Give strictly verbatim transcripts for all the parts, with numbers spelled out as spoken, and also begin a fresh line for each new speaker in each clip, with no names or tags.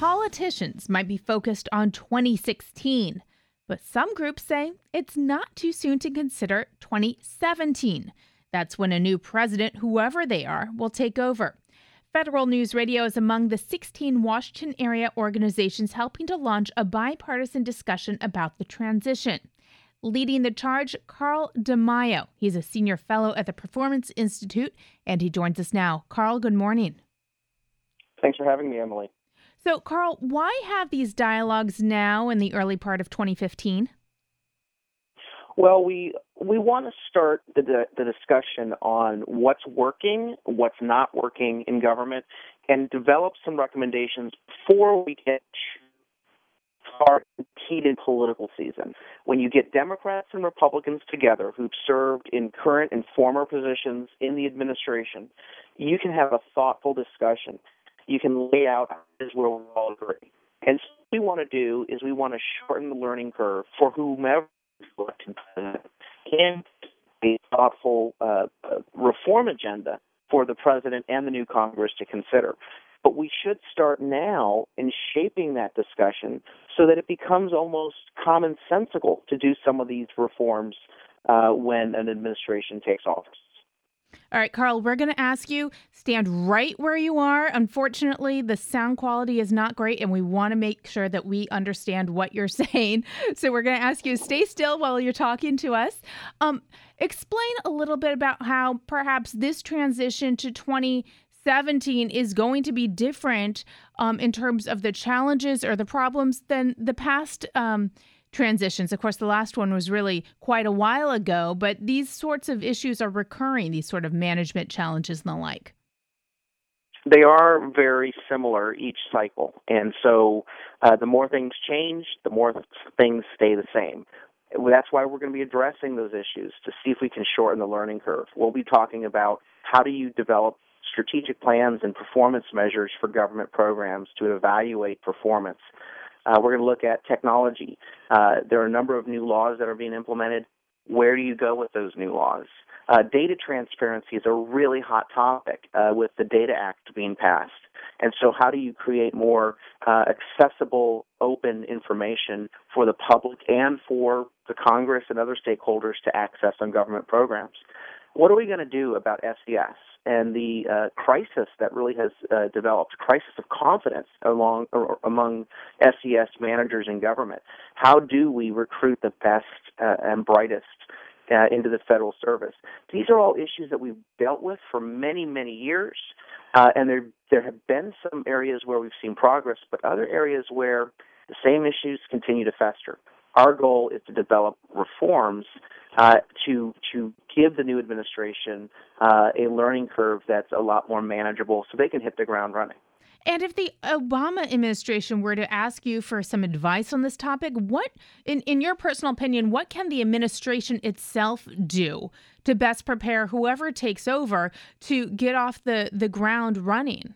politicians might be focused on twenty sixteen, but some groups say it's not too soon to consider twenty seventeen. That's when a new president, whoever they are, will take over. Federal News Radio is among the sixteen Washington area organizations helping to launch a bipartisan discussion about the transition. Leading the charge, Carl DeMaio. He's a senior fellow at the Performance Institute, and he joins us now. Carl, good morning.
Thanks for having me, Emily.
So, Carl, why have these dialogues now in the early part of twenty fifteen?
Well, we we want to start the, the the discussion on what's working, what's not working in government, and develop some recommendations before we get to our heated political season. When you get Democrats and Republicans together who've served in current and former positions in the administration, you can have a thoughtful discussion. You can lay out where we all agree. And so what we want to do is we want to shorten the learning curve for whomever and a thoughtful uh, reform agenda for the president and the new Congress to consider. But we should start now in shaping that discussion so that it becomes almost commonsensical to do some of these reforms uh, when an administration takes office.
All right, Carl, we're going to ask you, stand right where you are. Unfortunately, the sound quality is not great, and we want to make sure that we understand what you're saying. So we're going to ask you to stay still while you're talking to us. Um, explain a little bit about how perhaps this transition to twenty seventeen is going to be different um, in terms of the challenges or the problems than the past um transitions. Of course, the last one was really quite a while ago, but these sorts of issues are recurring, these sort of management challenges and the like.
They are very similar each cycle. And so uh, the more things change, the more things stay the same. That's why we're going to be addressing those issues to see if we can shorten the learning curve. We'll be talking about how do you develop strategic plans and performance measures for government programs to evaluate performance. Uh, we're going to look at technology. Uh, there are a number of new laws that are being implemented. Where do you go with those new laws? Uh, data transparency is a really hot topic uh, with the Data Act being passed. And so how do you create more uh, accessible, open information for the public and for the Congress and other stakeholders to access on government programs? What are we going to do about S E S and the uh, crisis that really has uh, developed, crisis of confidence along, or among S E S managers in government? How do we recruit the best uh, and brightest uh, into the federal service? These are all issues that we've dealt with for many, many years, uh, and there there have been some areas where we've seen progress, but other areas where the same issues continue to fester. Our goal is to develop reforms uh, to to give the new administration uh, a learning curve that's a lot more manageable so they can hit the ground running.
And if the Obama administration were to ask you for some advice on this topic, what, in, in your personal opinion, what can the administration itself do to best prepare whoever takes over to get off the, the ground running?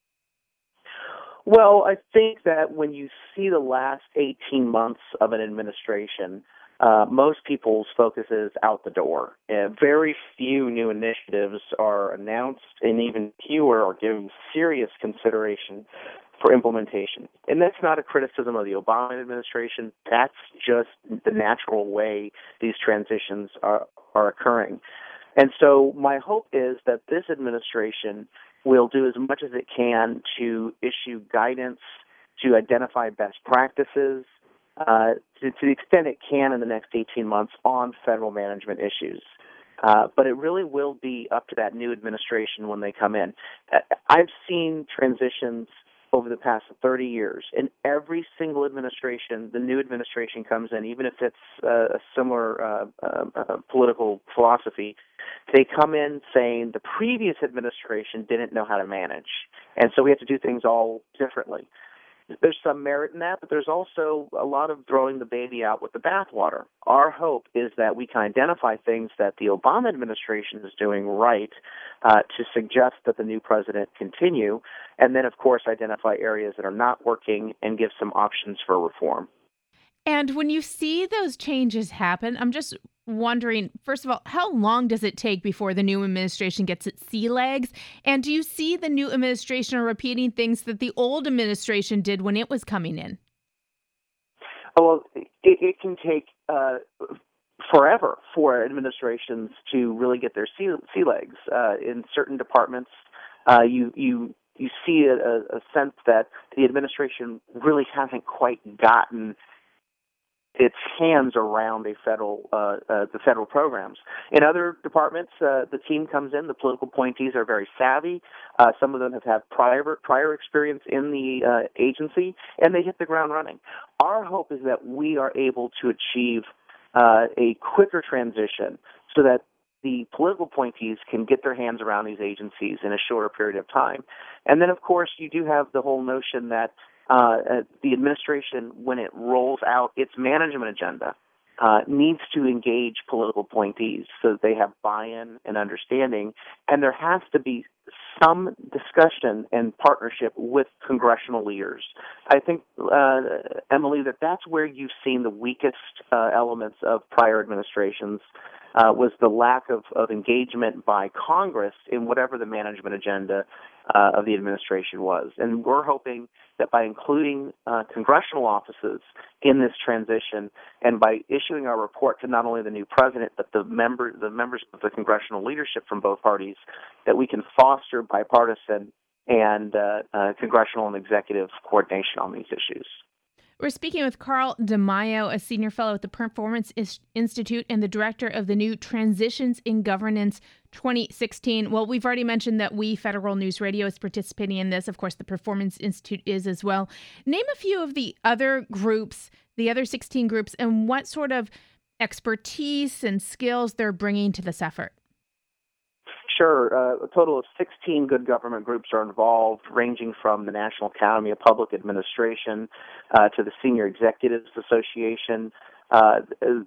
Well, I think that when you see the last eighteen months of an administration, uh, most people's focus is out the door. Uh, very few new initiatives are announced, and even fewer are given serious consideration for implementation. And that's not a criticism of the Obama administration. That's just the natural way these transitions are, are occurring. And so my hope is that this administration will do as much as it can to issue guidance, to identify best practices, uh, to, to the extent it can in the next eighteen months on federal management issues. Uh, but it really will be up to that new administration when they come in. I've seen transitions over the past thirty years. In every single administration, the new administration comes in, even if it's uh, a similar uh, uh, uh, political philosophy, they come in saying the previous administration didn't know how to manage, and so we have to do things all differently. There's some merit in that, but there's also a lot of throwing the baby out with the bathwater. Our hope is that we can identify things that the Obama administration is doing right uh, to suggest that the new president continue, and then, of course, identify areas that are not working and give some options for reform.
And when you see those changes happen, I'm just wondering, first of all, how long does it take before the new administration gets its sea legs? And do you see the new administration repeating things that the old administration did when it was coming in?
Oh, well, it, it can take uh, forever for administrations to really get their sea, sea legs. Uh, in certain departments, uh, you you you see a, a sense that the administration really hasn't quite gotten its hands around a federal uh, uh, the federal programs. In other departments, uh, the team comes in. The political appointees are very savvy. Uh, some of them have had prior prior experience in the uh, agency, and they hit the ground running. Our hope is that we are able to achieve uh, a quicker transition, so that the political appointees can get their hands around these agencies in a shorter period of time. And then, of course, you do have the whole notion that Uh, the administration, when it rolls out its management agenda, uh, needs to engage political appointees so that they have buy-in and understanding, and there has to be some discussion and partnership with congressional leaders. I think, uh, Emily, that that's where you've seen the weakest uh, elements of prior administrations, uh, was the lack of, of engagement by Congress in whatever the management agenda uh, of the administration was. And we're hoping that by including uh, congressional offices in this transition, and by issuing our report to not only the new president but the member, the members of the congressional leadership from both parties, that we can foster bipartisan and uh, uh, congressional and executive coordination on these issues.
We're speaking with Carl DeMaio, a senior fellow at the Performance Institute and the director of the new Transitions in Governance twenty sixteen. Well, we've already mentioned that we, Federal News Radio, is participating in this. Of course, the Performance Institute is as well. Name a few of the other groups, the other sixteen groups, and what sort of expertise and skills they're bringing to this effort.
Sure. Uh, a total of sixteen good government groups are involved, ranging from the National Academy of Public Administration uh, to the Senior Executives Association, uh,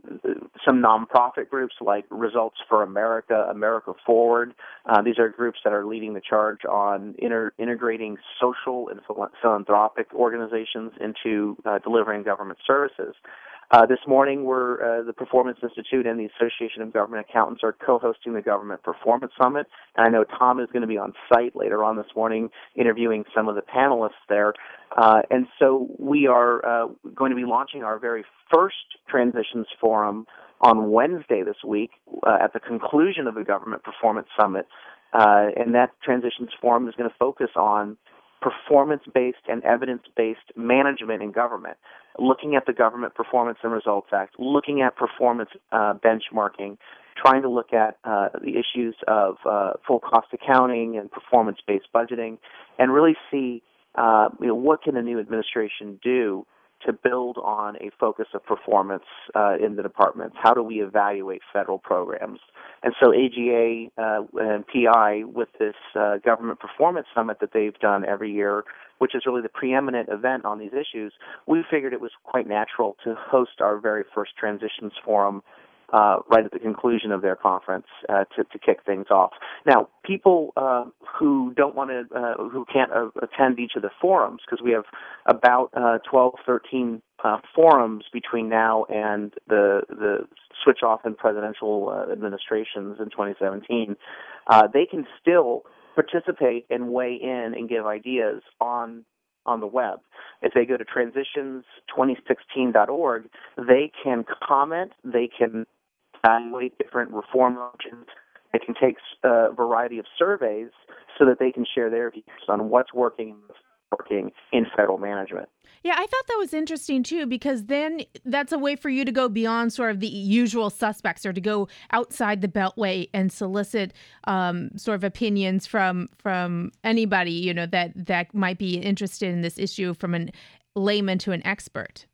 some nonprofit groups like Results for America, America Forward. Uh, these are groups that are leading the charge on inter- integrating social and philanthropic organizations into uh, delivering government services. Uh, this morning, we're, uh, the Performance Institute and the Association of Government Accountants are co-hosting the Government Performance Summit. And I know Tom is going to be on site later on this morning interviewing some of the panelists there. Uh, and so we are uh, going to be launching our very first Transitions Forum on Wednesday this week uh, at the conclusion of the Government Performance Summit. Uh, and that Transitions Forum is going to focus on performance-based and evidence-based management in government, looking at the Government Performance and Results Act, looking at performance uh, benchmarking, trying to look at uh, the issues of uh, full cost accounting and performance-based budgeting, and really see uh, you know, what can the new administration do to build on a focus of performance uh, in the departments. How do we evaluate federal programs? And so A G A uh, and P I, with this uh, Government Performance Summit that they've done every year, which is really the preeminent event on these issues, we figured it was quite natural to host our very first Transitions Forum uh, right at the conclusion of their conference uh, to, to kick things off. Now, people uh, who don't want to, uh, who can't uh, attend each of the forums, because we have about uh, twelve, thirteen uh, forums between now and the the switch off in presidential uh, administrations in twenty seventeen, uh, they can still participate and weigh in and give ideas on on the web. If they go to transitions twenty sixteen dot org, they can comment, they can evaluate different reform options, they can take a variety of surveys so that they can share their views on what's working and what's working in federal management.
Yeah, I thought that was interesting, too, because then that's a way for you to go beyond sort of the usual suspects, or to go outside the beltway and solicit um, sort of opinions from from anybody, you know, that, that might be interested in this issue, from a layman to an expert.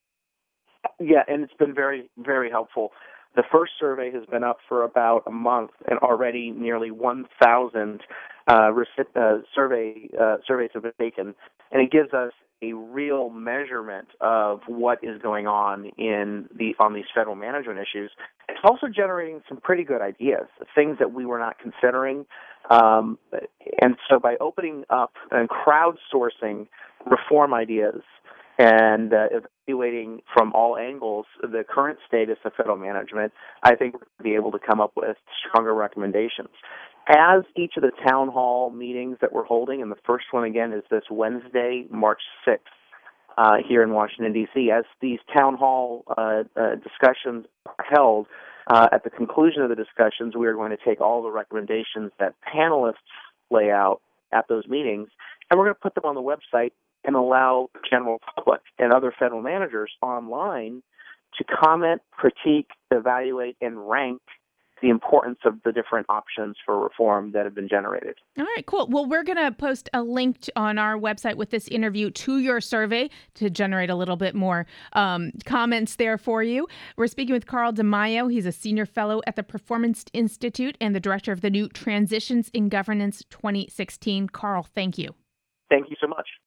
Yeah, and it's been very, very helpful. The first survey has been up for about a month, and already nearly one thousand uh, rec- uh, survey uh, surveys have been taken, and it gives us a real measurement of what is going on in the on these federal management issues. It's also generating some pretty good ideas, things that we were not considering. Um, and so by opening up and crowdsourcing reform ideas and uh, evaluating from all angles the current status of federal management, I think we'll be able to come up with stronger recommendations. As each of the town hall meetings that we're holding, and the first one again is this Wednesday, March sixth, uh, here in Washington, D C, as these town hall uh, uh, discussions are held, uh, at the conclusion of the discussions, we are going to take all the recommendations that panelists lay out at those meetings, and we're going to put them on the website and allow the general public and other federal managers online to comment, critique, evaluate, and rank the importance of the different options for reform that have been generated.
All right, cool. Well, we're going to post a link to, on our website with this interview to your survey to generate a little bit more um, comments there for you. We're speaking with Carl DeMaio. He's a senior fellow at the Performance Institute and the director of the new Transitions in Governance twenty sixteen. Carl, thank you.
Thank you so much.